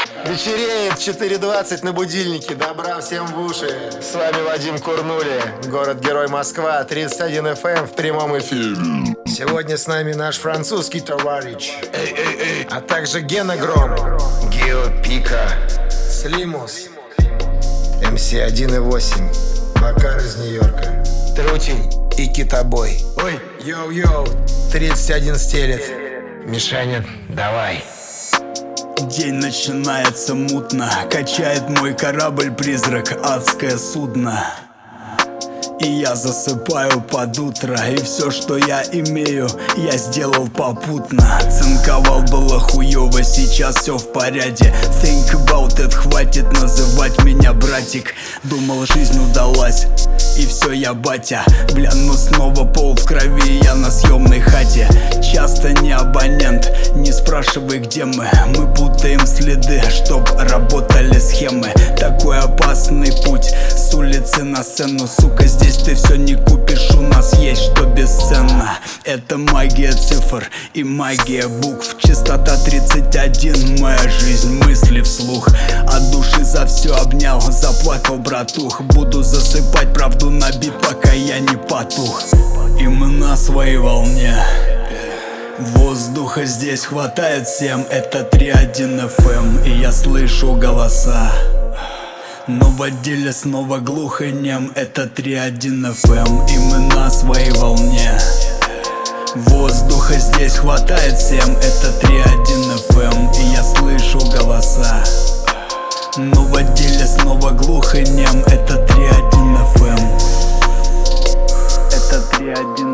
Вечереет 4:20 на будильнике. Добра всем в уши. С вами Вадим Курнули. Город-герой Москва, 31 FM в прямом эфире. Сегодня с нами наш французский товарищ. А также Гена Гром, Гео Пика, Слимус, МС 1.8, Макар из Нью-Йорка, Трутень и Китобой. Ой, йоу-йоу, 31 стелет. Мишаня, давай. День начинается мутно, качает мой корабль-призрак адское судно. И я засыпаю под утро, и все, что я имею, я сделал попутно. Цинковал было хуёво, сейчас все в порядке. Think about it, хватит называть меня братик. Думал, жизнь удалась, и все, я батя. Бля, ну снова пол в крови, я на съемной хате. Часто не абонент, не спрашивай, где мы. Мы путаем следы, чтоб работали схемы. Такой опасный путь с улицы на сцену. Сука, здесь ты все не купишь, у нас есть что бесценно. Это магия цифр и магия букв. Частота 31, моя жизнь, мысли вслух. От души за все обнял, заплакал братух. Буду засыпать правду на бит, пока я не потух. И мы на своей волне. Воздуха здесь хватает всем. Это 3.1 FM, и я слышу голоса. Но в отделе снова глух и нем. Это 3.1 FM, и мы на своей волне. Воздуха здесь хватает всем. Это 3.1 FM, и я слышу голоса. Но в отделе снова глух и нем. Это 3.1 FM. Это 3.1